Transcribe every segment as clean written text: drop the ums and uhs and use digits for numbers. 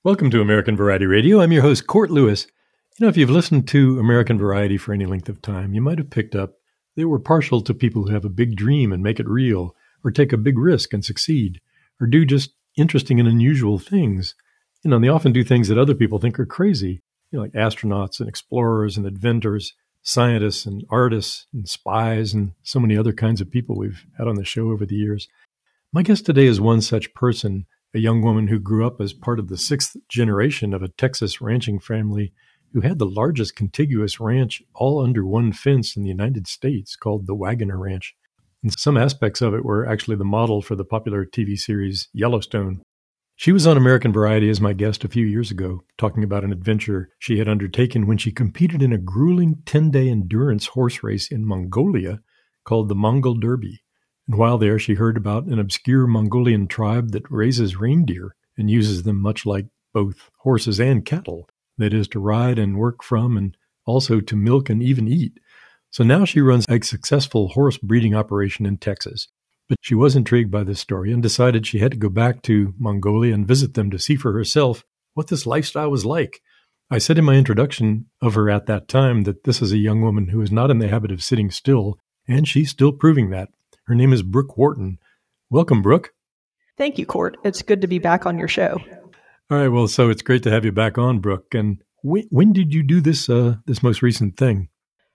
Welcome to American Variety Radio. I'm your host, Court Lewis. You know, if you've listened to American Variety for any length of time, you might have picked up that we're partial to people who have a big dream and make it real, or take a big risk and succeed, or do just interesting and unusual things. You know, and they often do things that other people think are crazy, you know, like astronauts and explorers and inventors, scientists and artists and spies and so many other kinds of people we've had on the show over the years. My guest today is one such person, a young woman who grew up as part of the sixth generation of a Texas ranching family who had the largest contiguous ranch all under one fence in the United States called the Wagoner Ranch. And some aspects of it were actually the model for the popular TV series Yellowstone. She was on American Variety as my guest a few years ago, talking about an adventure she had undertaken when she competed in a grueling 10-day endurance horse race in Mongolia called the Mongol Derby. And while there, she heard about an obscure Mongolian tribe that raises reindeer and uses them much like both horses and cattle, that is, to ride and work from and also to milk and even eat. So now she runs a successful horse breeding operation in Texas. But she was intrigued by this story and decided she had to go back to Mongolia and visit them to see for herself what this lifestyle was like. I said in my introduction of her at that time that this is a young woman who is not in the habit of sitting still, and she's still proving that. Her name is Brooke Wharton. Welcome, Brooke. Thank you, Court. It's good to be back on your show. All right. Well, so it's great to have you back on, Brooke. And when did you do this this most recent thing?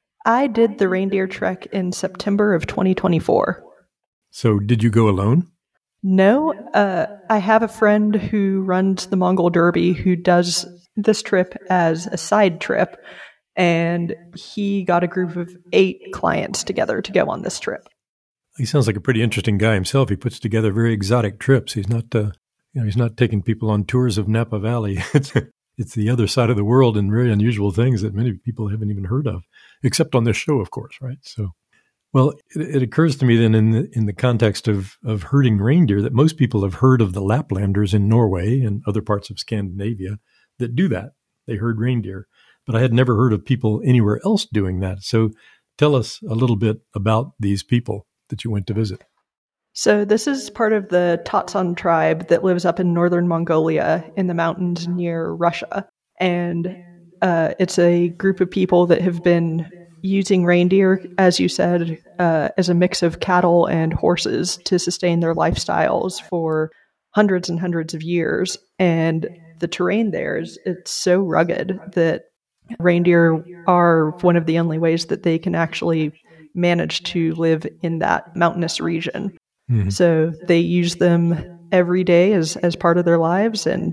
I did the reindeer trek in September of 2024. So did you go alone? No. I have a friend who runs the Mongol Derby who does this trip as a side trip, and he got a group of 8 clients together to go on this trip. He sounds like a pretty interesting guy himself. He puts together very exotic trips. He's not, he's not taking people on tours of Napa Valley. It's the other side of the world and very unusual things that many people haven't even heard of, except on this show, of course, right? So, well, it occurs to me then in the context of herding reindeer that most people have heard of the Laplanders in Norway and other parts of Scandinavia that do that. They herd reindeer, but I had never heard of people anywhere else doing that. So, tell us a little bit about these people that you went to visit. So this is part of the Tatsan tribe that lives up in northern Mongolia in the mountains near Russia. And it's a group of people that have been using reindeer, as you said, as a mix of cattle and horses to sustain their lifestyles for hundreds and hundreds of years. And the terrain there it's so rugged that reindeer are one of the only ways that they can actually manage to live in that mountainous region. Mm-hmm. So they use them every day as part of their lives, and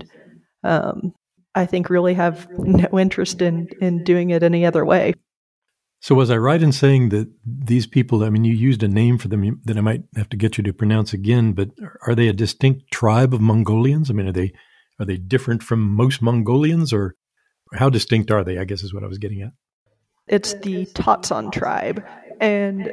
I think really have no interest in doing it any other way. So was I right in saying that these people, I mean, you used a name for them that I might have to get you to pronounce again, but are they a distinct tribe of Mongolians? I mean, are they different from most Mongolians, or how distinct are they, I guess is what I was getting at. It's the Tatsan tribe, and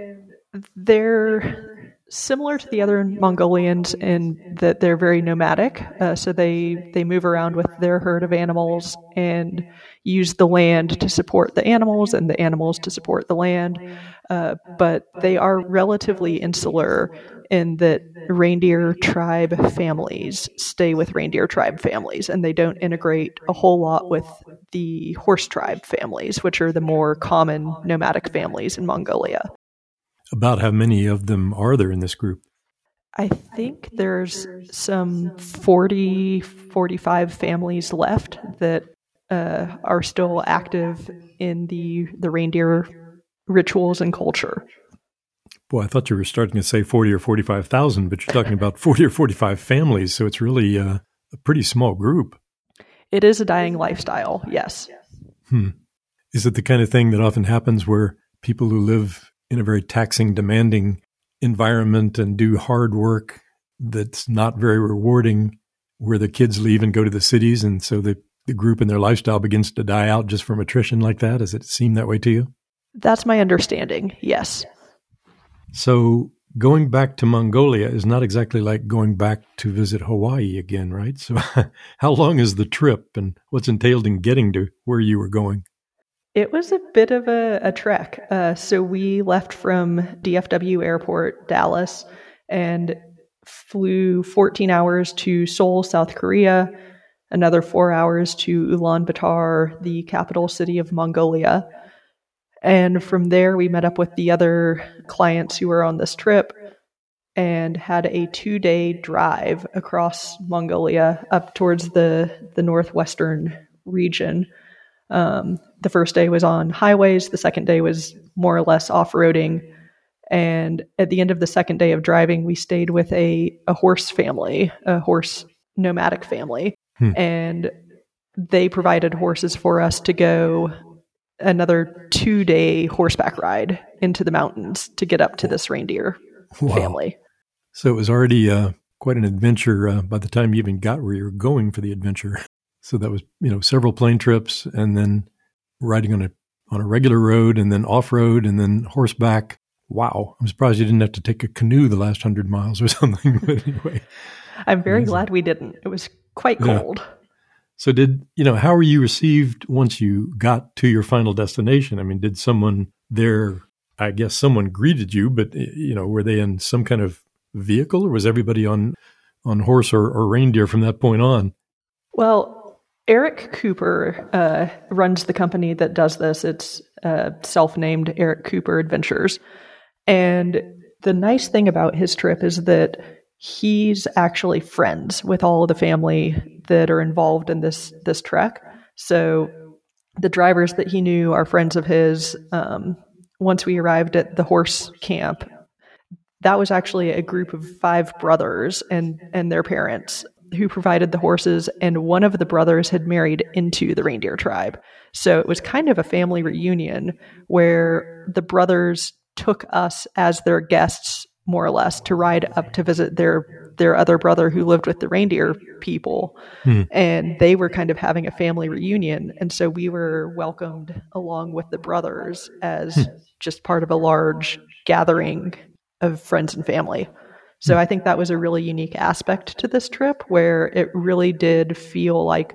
they're similar to the other Mongolians in that they're very nomadic. So they move around with their herd of animals and use the land to support the animals and the animals to support the land. But they are relatively insular in that reindeer tribe families stay with reindeer tribe families, and they don't integrate a whole lot with the horse tribe families, which are the more common nomadic families in Mongolia. About how many of them are there in this group? I think there's some 40, 45 families left that are still active in the reindeer rituals and culture. Boy, I thought you were starting to say 40 or 45,000, but you're talking about 40 or 45 families, so it's really a pretty small group. It is a dying lifestyle, yes. Is it the kind of thing that often happens where people who live in a very taxing, demanding environment and do hard work that's not very rewarding, where the kids leave and go to the cities, and so the group and their lifestyle begins to die out just from attrition like that? Does it seem that way to you? That's my understanding, yes. So going back to Mongolia is not exactly like going back to visit Hawaii again, right? So how long is the trip, and what's entailed in getting to where you were going? It was a bit of a trek. So we left from DFW Airport, Dallas, and flew 14 hours to Seoul, South Korea, another 4 hours to Ulaanbaatar, the capital city of Mongolia. And from there, we met up with the other clients who were on this trip and had a 2-day drive across Mongolia up towards the northwestern region. The first day was on highways. The second day was more or less off-roading. And at the end of the second day of driving, we stayed with a horse family, a horse nomadic family. And they provided horses for us to go another 2-day horseback ride into the mountains to get up to this reindeer family. So it was already quite an adventure by the time you even got where you were going for the adventure. So that was, several plane trips and then riding on a regular road and then off-road and then horseback. Wow. I'm surprised you didn't have to take a canoe the last 100 miles or something. But anyway. I'm very glad we didn't. It was quite cold. Yeah. So how were you received once you got to your final destination? I mean, did someone there, I guess someone greeted you, but, were they in some kind of vehicle or was everybody on horse or reindeer from that point on? Well, Eric Cooper runs the company that does this. It's self-named Eric Cooper Adventures. And the nice thing about his trip is that he's actually friends with all of the family that are involved in this trek. So the drivers that he knew are friends of his. Once we arrived at the horse camp, that was actually a group of 5 brothers and their parents who provided the horses. And one of the brothers had married into the reindeer tribe. So it was kind of a family reunion where the brothers took us as their guests, more or less, to ride up to visit their other brother who lived with the reindeer people. And they were kind of having a family reunion. And so we were welcomed along with the brothers as just part of a large gathering of friends and family. So I think that was a really unique aspect to this trip where it really did feel like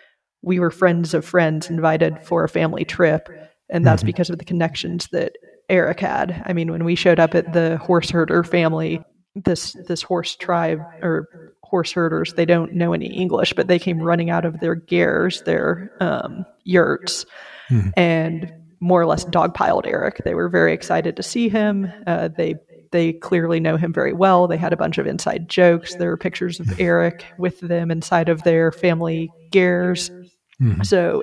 we were friends of friends invited for a family trip. And that's because of the connections that Eric had. I mean, when we showed up at the horse herder family, this horse tribe or horse herders, they don't know any English, but they came running out of their gers, their yurts, and more or less dogpiled Eric. They were very excited to see him. They clearly know him very well. They had a bunch of inside jokes. There were pictures of Eric with them inside of their family gers. So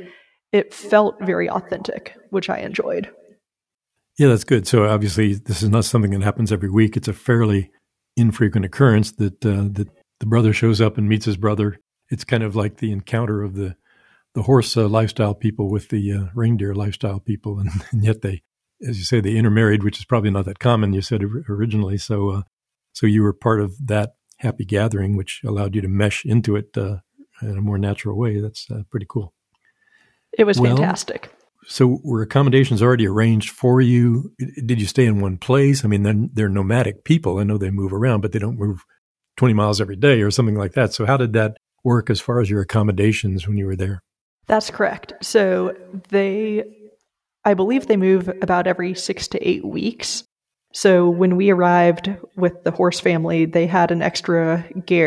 it felt very authentic, which I enjoyed. Yeah, that's good. So obviously, this is not something that happens every week. It's a fairly infrequent occurrence that the brother shows up and meets his brother. It's kind of like the encounter of the horse lifestyle people with the reindeer lifestyle people, and yet they, as you say, they intermarried, which is probably not that common. You said originally, so you were part of that happy gathering, which allowed you to mesh into it in a more natural way. That's pretty cool. It was fantastic. So were accommodations already arranged for you? Did you stay in one place? I mean, they're nomadic people. I know they move around, but they don't move 20 miles every day or something like that. So how did that work as far as your accommodations when you were there? That's correct. So I believe they move about every 6 to 8 weeks. So when we arrived with the horse family, they had an extra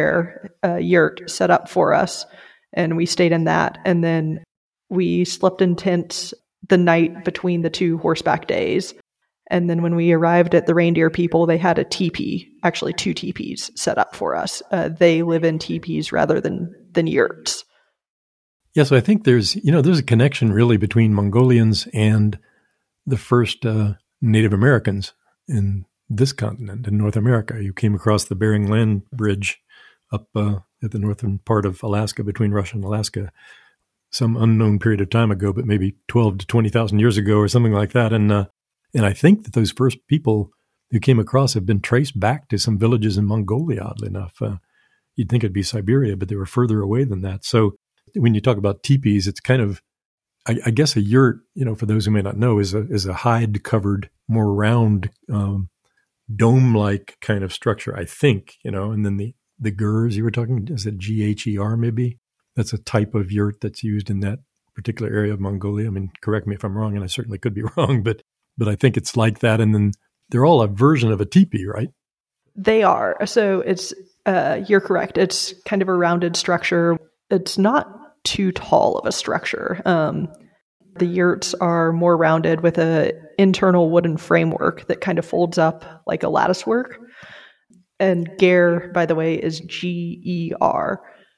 yurt set up for us, and we stayed in that. And then we slept in tents the night between the 2 horseback days. And then when we arrived at the reindeer people, they had a teepee, actually 2 teepees set up for us. They live in teepees rather than yurts. Yeah, so I think there's a connection really between Mongolians and the first Native Americans in this continent, in North America. You came across the Bering Land Bridge up at the northern part of Alaska, between Russia and Alaska, some unknown period of time ago, but maybe 12 to 20,000 years ago or something like that. And I think that those first people who came across have been traced back to some villages in Mongolia, oddly enough. You'd think it'd be Siberia, but they were further away than that. So when you talk about teepees, it's kind of, I guess a yurt, for those who may not know, is a hide-covered, more round, dome-like kind of structure, I think, and then the gers you were talking, is it GHER maybe? That's a type of yurt that's used in that particular area of Mongolia. I mean, correct me if I'm wrong, and I certainly could be wrong, but I think it's like that. And then they're all a version of a teepee, right? They are. So it's, you're correct. It's kind of a rounded structure. it's not too tall of a structure. The yurts are more rounded with a internal wooden framework that kind of folds up like a lattice work. And ger, by the way, is G-E-R.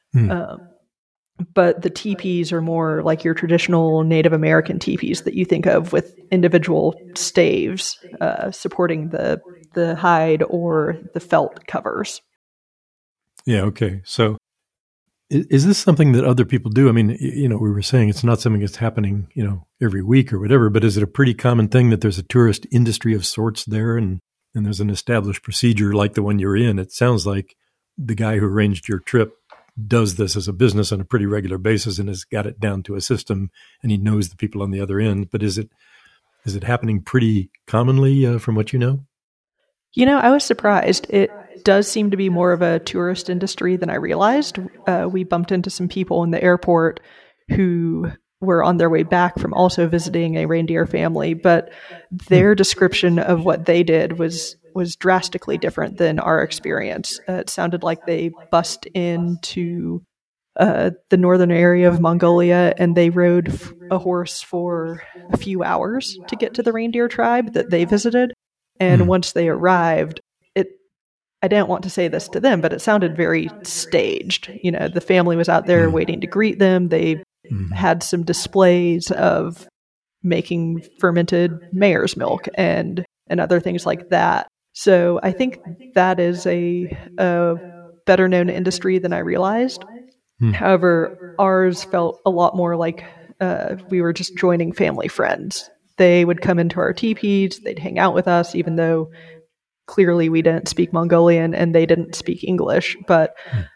But the teepees are more like your traditional Native American teepees that you think of with individual staves supporting the hide or the felt covers. Yeah, okay. So is this something that other people do? I mean, we were saying it's not something that's happening, every week or whatever, but is it a pretty common thing that there's a tourist industry of sorts there and there's an established procedure like the one you're in? It sounds like the guy who arranged your trip does this as a business on a pretty regular basis and has got it down to a system and he knows the people on the other end. But is it happening pretty commonly from what you know? I was surprised. It does seem to be more of a tourist industry than I realized. We bumped into some people in the airport who were on their way back from also visiting a reindeer family, but their description of what they did was drastically different than our experience. It sounded like they bussed into the northern area of Mongolia and they rode a horse for a few hours to get to the reindeer tribe that they visited. And once they arrived, I didn't want to say this to them, but it sounded very staged. The family was out there waiting to greet them. They had some displays of making fermented mare's milk and other things like that. So I think that is a better known industry than I realized. However, ours felt a lot more like we were just joining family friends. They would come into our teepees, they'd hang out with us, even though clearly we didn't speak Mongolian and they didn't speak English. But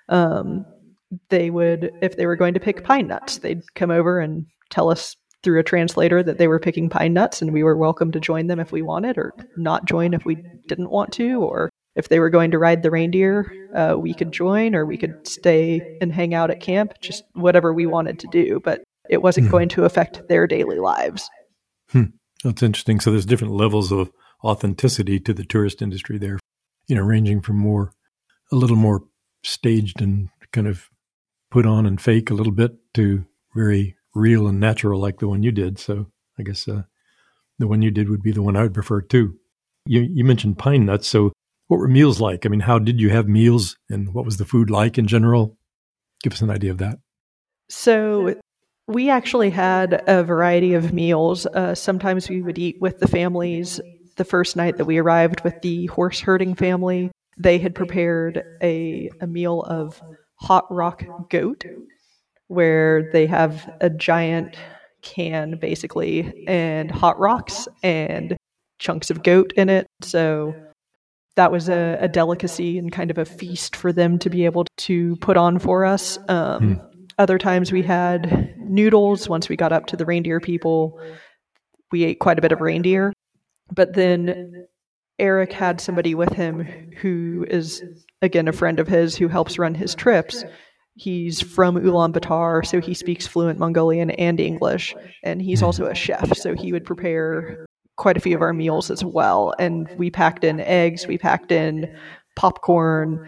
they would, if they were going to pick pine nuts, they'd come over and tell us through a translator that they were picking pine nuts and we were welcome to join them if we wanted or not join if we didn't want to. Or if they were going to ride the reindeer, we could join or we could stay and hang out at camp, just whatever we wanted to do. But it wasn't going to affect their daily lives. That's interesting. So there's different levels of authenticity to the tourist industry there, ranging from a little more staged and kind of put on and fake a little bit to very real and natural like the one you did. So I guess the one you did would be the one I would prefer too. You mentioned pine nuts. So what were meals like? I mean, how did you have meals and what was the food like in general? Give us an idea of that. So we actually had a variety of meals. Sometimes we would eat with the families. The first night that we arrived with the horse herding family, they had prepared a meal of hot rock goat, where they have a giant can basically and hot rocks and chunks of goat in it. So that was a delicacy and kind of a feast for them to be able to put on for us. Other times we had noodles. Once we got up to the reindeer people, we ate quite a bit of reindeer. But then Eric had somebody with him who is, again, a friend of his who helps run his trips. He's from Ulaanbaatar, so he speaks fluent Mongolian and English. And he's also a chef, so he would prepare quite a few of our meals as well. And we packed in eggs, we packed in popcorn,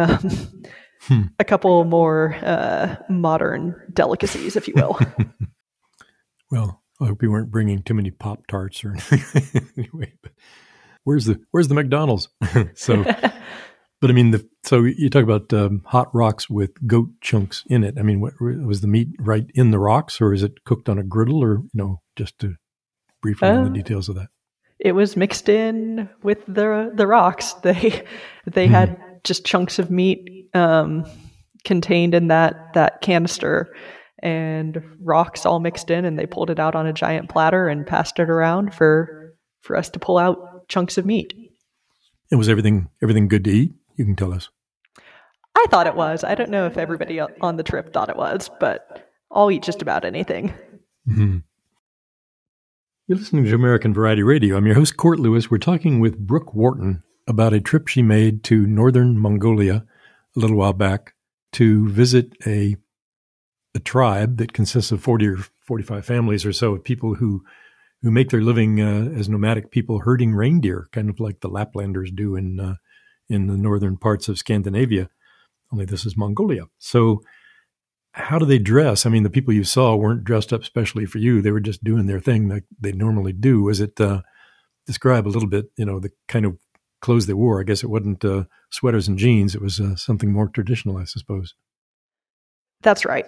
a couple more modern delicacies, if you will. Well, I hope you weren't bringing too many Pop-Tarts or anything. Anyway, but where's the McDonald's? So, but I mean, so you talk about hot rocks with goat chunks in it. I mean, what, was the meat right in the rocks, or is it cooked on a griddle, or just to briefly on the details of that? It was mixed in with the rocks. They had just chunks of meat contained in that canister and rocks all mixed in, and they pulled it out on a giant platter and passed it around for us to pull out chunks of meat. And was everything good to eat? You can tell us. I thought it was. I don't know if everybody on the trip thought it was, but I'll eat just about anything. Mm-hmm. You're listening to American Variety Radio. I'm your host, Court Lewis. We're talking with Brooke Wharton about a trip she made to northern Mongolia a little while back to visit a tribe that consists of 40 or 45 families or so of people who make their living as nomadic people herding reindeer, kind of like the Laplanders do in the northern parts of Scandinavia. Only this is Mongolia. So how do they dress? I mean, the people you saw weren't dressed up specially for you. They were just doing their thing like they normally do. Was it, describe a little bit, the kind of clothes they wore? I guess it wasn't sweaters and jeans. It was something more traditional, I suppose. That's right.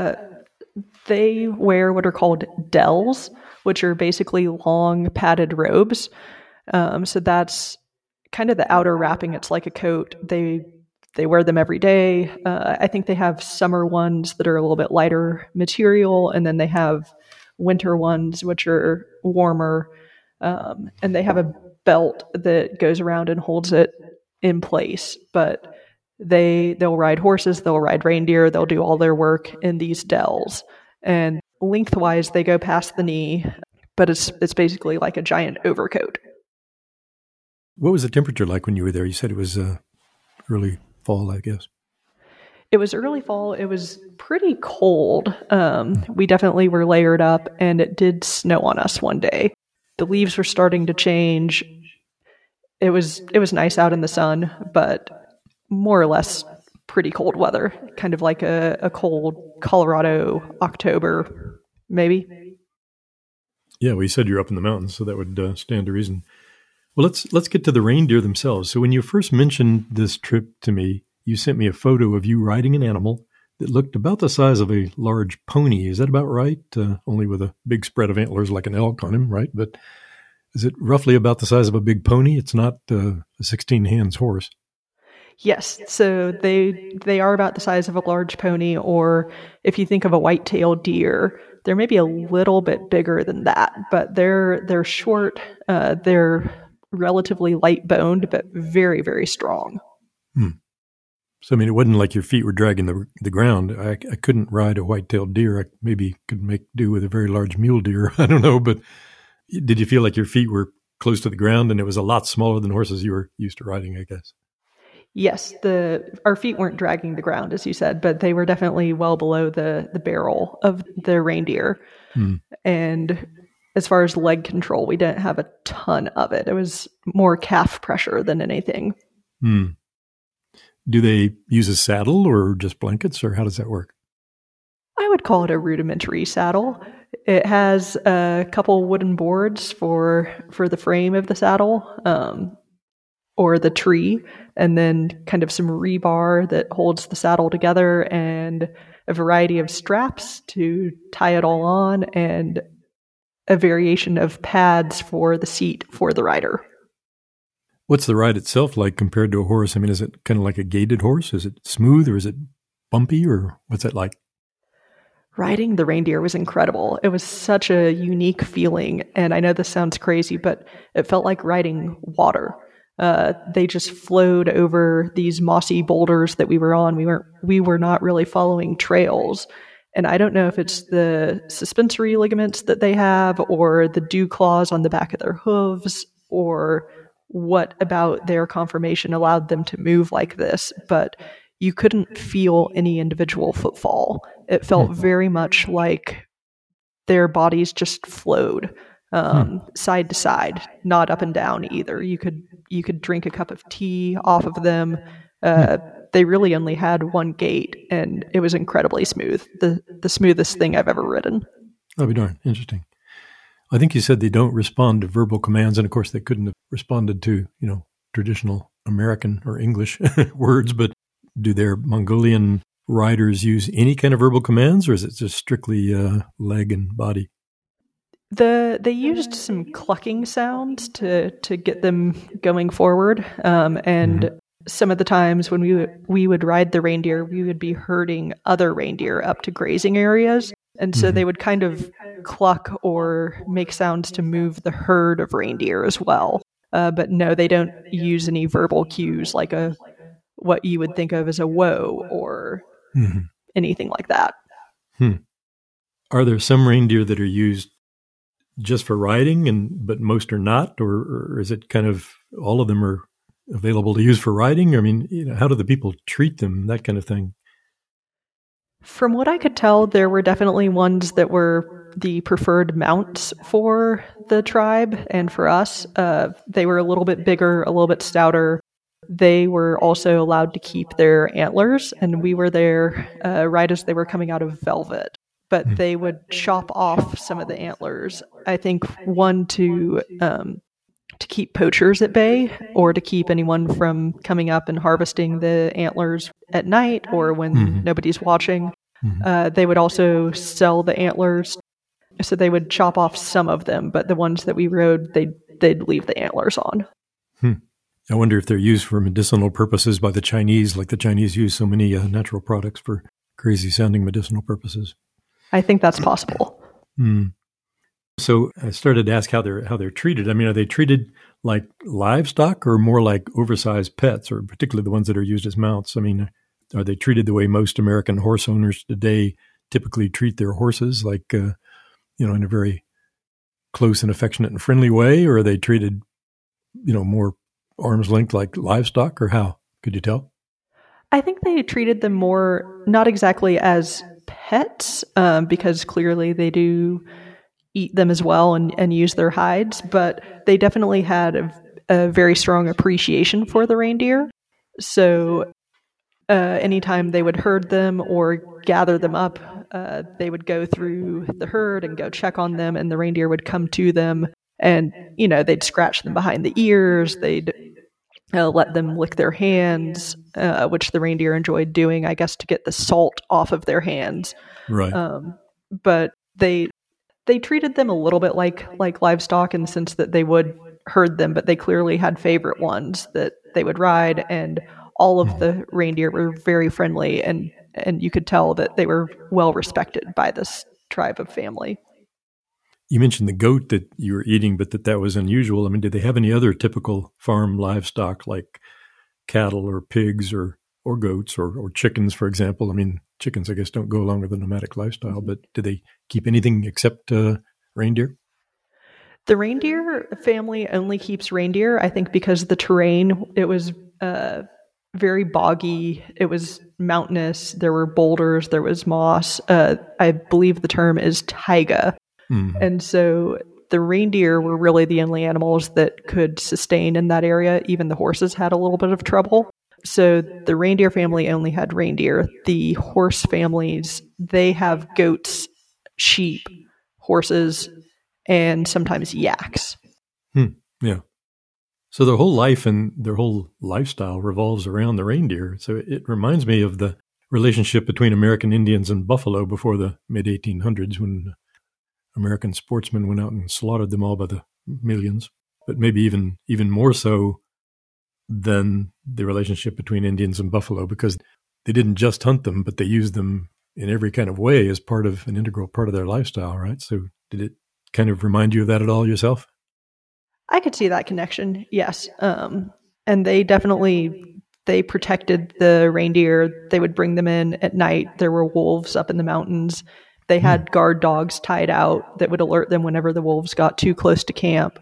They wear what are called dells, which are basically long padded robes. So that's kind of the outer wrapping. It's like a coat. They wear them every day. I think they have summer ones that are a little bit lighter material, and then they have winter ones, which are warmer. And they have a belt that goes around and holds it in place. But they'll ride horses, they'll ride reindeer, they'll do all their work in these dells. And lengthwise, they go past the knee, but it's basically like a giant overcoat. What was the temperature like when you were there? You said it was early fall, I guess. It was early fall. It was pretty cold. We definitely were layered up, and it did snow on us one day. The leaves were starting to change. It was nice out in the sun, but more or less pretty cold weather, kind of like a cold Colorado October, maybe. Yeah, well, you said you're up in the mountains, so that would stand to reason. Well, let's get to the reindeer themselves. So when you first mentioned this trip to me, you sent me a photo of you riding an animal that looked about the size of a large pony. Is that about right? Only with a big spread of antlers like an elk on him, right? But is it roughly about the size of a big pony? It's not a 16 hands horse. Yes, so they are about the size of a large pony, or if you think of a white-tailed deer, they're maybe a little bit bigger than that, but they're short, they're relatively light-boned, but very, very strong. So, I mean, it wasn't like your feet were dragging the ground. I couldn't ride a white-tailed deer. I maybe could make do with a very large mule deer. I don't know, but did you feel like your feet were close to the ground and it was a lot smaller than horses you were used to riding, I guess? Yes, our feet weren't dragging the ground, as you said, but they were definitely well below the barrel of the reindeer. And as far as leg control, we didn't have a ton of it. It was more calf pressure than anything. Do they use a saddle or just blankets, or how does that work? I would call it a rudimentary saddle. It has a couple wooden boards for the frame of the saddle, or the tree, and then kind of some rebar that holds the saddle together, and a variety of straps to tie it all on, and a variation of pads for the seat for the rider. What's the ride itself like compared to a horse? I mean, is it kind of like a gaited horse? Is it smooth, or is it bumpy, or what's that like? Riding the reindeer was incredible. It was such a unique feeling, and I know this sounds crazy, but it felt like riding water. They just flowed over these mossy boulders that we were on. We were not really following trails. And I don't know if it's the suspensory ligaments that they have, or the dew claws on the back of their hooves, or what about their conformation allowed them to move like this, but you couldn't feel any individual footfall. It felt very much like their bodies just flowed. Side to side, not up and down either. You could drink a cup of tea off of them. They really only had one gait, and it was incredibly smooth. The smoothest thing I've ever ridden. I'll be darned. Interesting. I think you said they don't respond to verbal commands, and of course they couldn't have responded to, traditional American or English words, but do their Mongolian riders use any kind of verbal commands, or is it just strictly leg and body? They used some clucking sounds to get them going forward, and some of the times when we would ride the reindeer, we would be herding other reindeer up to grazing areas, and so they would kind of cluck or make sounds to move the herd of reindeer as well. But no, they don't use any verbal cues like what you would think of as a whoa or anything like that. Are there some reindeer that are used just for riding, but most are not, or is it kind of all of them are available to use for riding? I mean, how do the people treat them, that kind of thing? From what I could tell, there were definitely ones that were the preferred mounts for the tribe and for us. They were a little bit bigger, a little bit stouter. they were also allowed to keep their antlers, and we were there right as they were coming out of velvet. But they would chop off some of the antlers. I think one to keep poachers at bay, or to keep anyone from coming up and harvesting the antlers at night or when nobody's watching. They would also sell the antlers, so they would chop off some of them, but the ones that we rode, they'd leave the antlers on. I wonder if they're used for medicinal purposes by the Chinese, like the Chinese use so many natural products for crazy-sounding medicinal purposes. I think that's possible. So I started to ask how they're treated. I mean, are they treated like livestock or more like oversized pets, or particularly the ones that are used as mounts? I mean, are they treated the way most American horse owners today typically treat their horses, like, in a very close and affectionate and friendly way? Or are they treated, more arm's length like livestock, or how? Could you tell? I think they treated them more, not exactly as pets, because clearly they do eat them as well and use their hides, but they definitely had a very strong appreciation for the reindeer. So anytime they would herd them or gather them up, they would go through the herd and go check on them, and the reindeer would come to them, and they'd scratch them behind the ears. They'd let them lick their hands, which the reindeer enjoyed doing, I guess, to get the salt off of their hands. Right. But they treated them a little bit like livestock, in the sense that they would herd them, but they clearly had favorite ones that they would ride, and all of the reindeer were very friendly, and you could tell that they were well respected by this tribe of family. You mentioned the goat that you were eating, but that was unusual. I mean, did they have any other typical farm livestock like cattle or pigs or goats or chickens, for example? I mean, chickens, I guess, don't go along with the nomadic lifestyle, but do they keep anything except reindeer? The reindeer family only keeps reindeer, I think, because the terrain, it was very boggy. It was mountainous. There were boulders. There was moss. I believe the term is taiga. And so the reindeer were really the only animals that could sustain in that area. Even the horses had a little bit of trouble. So the reindeer family only had reindeer. The horse families, they have goats, sheep, horses, and sometimes yaks. Yeah. So their whole life and their whole lifestyle revolves around the reindeer. So it reminds me of the relationship between American Indians and buffalo before the mid-1800s, when American sportsmen went out and slaughtered them all by the millions. But maybe even more so than the relationship between Indians and buffalo, because they didn't just hunt them, but they used them in every kind of way as part of an integral part of their lifestyle, right? So did it kind of remind you of that at all yourself? I could see that connection, yes. And they protected the reindeer. They would bring them in at night. There were wolves up in the mountains. They had guard dogs tied out that would alert them whenever the wolves got too close to camp.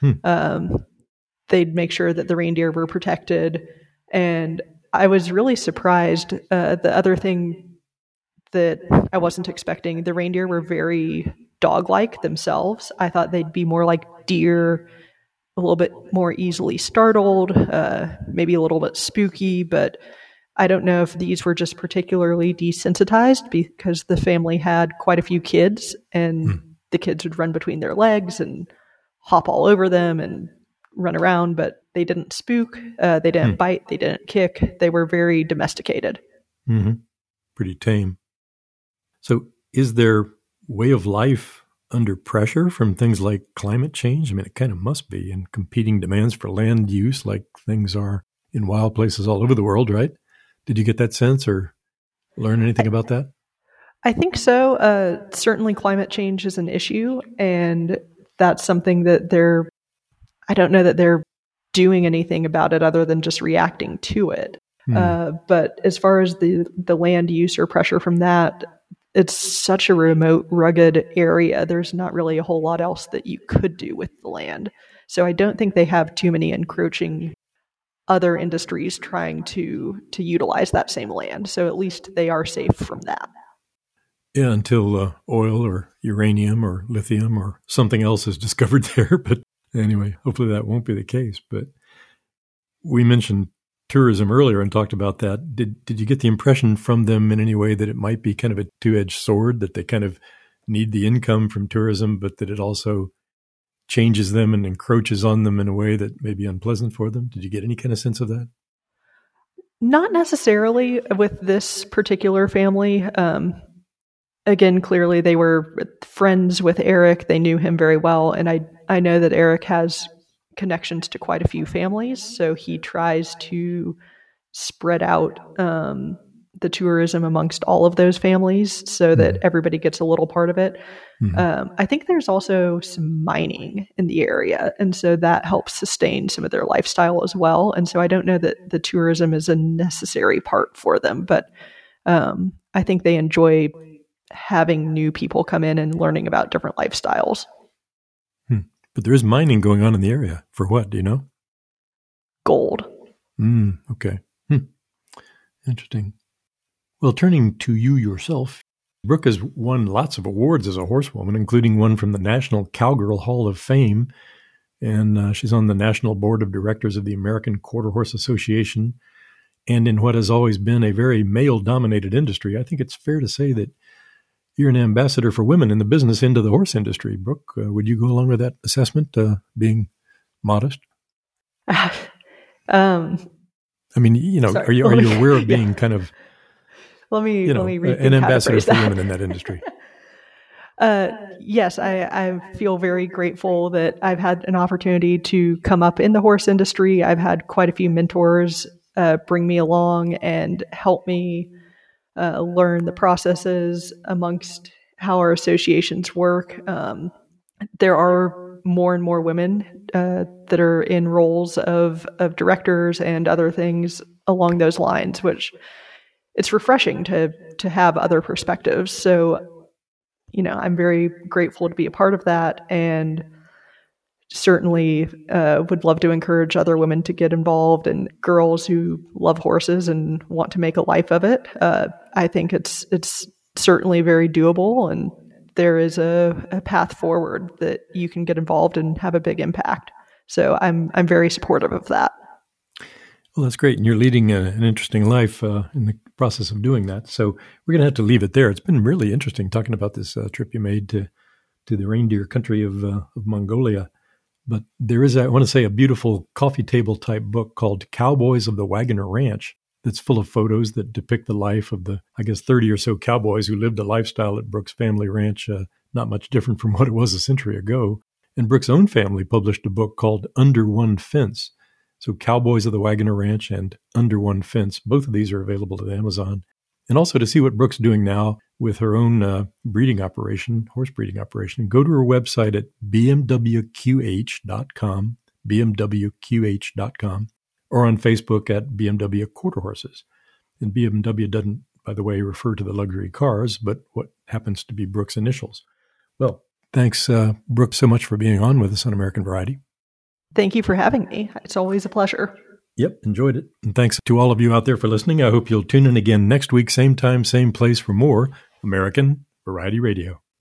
They'd make sure that the reindeer were protected. And I was really surprised. The other thing that I wasn't expecting, the reindeer were very dog-like themselves. I thought they'd be more like deer, a little bit more easily startled, maybe a little bit spooky, but I don't know if these were just particularly desensitized because the family had quite a few kids, and the kids would run between their legs and hop all over them and run around, but they didn't spook, they didn't bite, they didn't kick. They were very domesticated. Pretty tame. So is their way of life under pressure from things like climate change? I mean, it kind of must be, and competing demands for land use like things are in wild places all over the world, right? Did you get that sense or learn anything about that? I think so. Certainly climate change is an issue, and that's something that I don't know that they're doing anything about it other than just reacting to it. But as far as the land use or pressure from that, it's such a remote, rugged area. There's not really a whole lot else that you could do with the land. So I don't think they have too many encroaching other industries trying to utilize that same land. So at least they are safe from that. Yeah, until oil or uranium or lithium or something else is discovered there. But anyway, hopefully that won't be the case. But we mentioned tourism earlier and talked about that. Did you get the impression from them in any way that it might be kind of a two-edged sword, that they kind of need the income from tourism, but that it also changes them and encroaches on them in a way that may be unpleasant for them? Did you get any kind of sense of that? Not necessarily with this particular family. Again, clearly they were friends with Eric. They knew him very well. And I know that Eric has connections to quite a few families. So he tries to spread out the tourism amongst all of those families so that everybody gets a little part of it. I think there's also some mining in the area. And so that helps sustain some of their lifestyle as well. And so I don't know that the tourism is a necessary part for them, but I think they enjoy having new people come in and learning about different lifestyles. But there is mining going on in the area. For what? Do you know? Gold. Okay. Interesting. Well, turning to you yourself, Brooke has won lots of awards as a horsewoman, including one from the National Cowgirl Hall of Fame. And she's on the National Board of Directors of the American Quarter Horse Association. And in what has always been a very male-dominated industry, I think it's fair to say that you're an ambassador for women in the business end of the horse industry. Brooke, would you go along with that assessment, being modest? I mean, sorry, are you aware of being kind of, let me an ambassador for women in that industry? Yes, I feel very grateful that I've had an opportunity to come up in the horse industry. I've had quite a few mentors bring me along and help me learn the processes amongst how our associations work. There are more and more women that are in roles of directors and other things along those lines, which it's refreshing to have other perspectives. So, I'm very grateful to be a part of that, and certainly would love to encourage other women to get involved, and girls who love horses and want to make a life of it. I think it's certainly very doable, and there is a path forward that you can get involved and have a big impact. So I'm very supportive of that. Well, that's great. And you're leading an interesting life in the process of doing that. So we're going to have to leave it there. It's been really interesting talking about this trip you made to the reindeer country of Mongolia. But there is, I want to say, a beautiful coffee table type book called Cowboys of the Wagoner Ranch that's full of photos that depict the life of the, 30 or so cowboys who lived a lifestyle at Brooke's family ranch, not much different from what it was a century ago. And Brooke's own family published a book called Under One Fence. So Cowboys of the Wagoner Ranch and Under One Fence, both of these are available at Amazon. And also to see what Brooke's doing now with her own horse breeding operation, go to her website at bmwqh.com, bmwqh.com, or on Facebook at BMW Quarter Horses. And BMW doesn't, by the way, refer to the luxury cars, but what happens to be Brooke's initials. Well, thanks, Brooke, so much for being on with us on American Variety. Thank you for having me. It's always a pleasure. Yep, enjoyed it. And thanks to all of you out there for listening. I hope you'll tune in again next week, same time, same place for more American Variety Radio.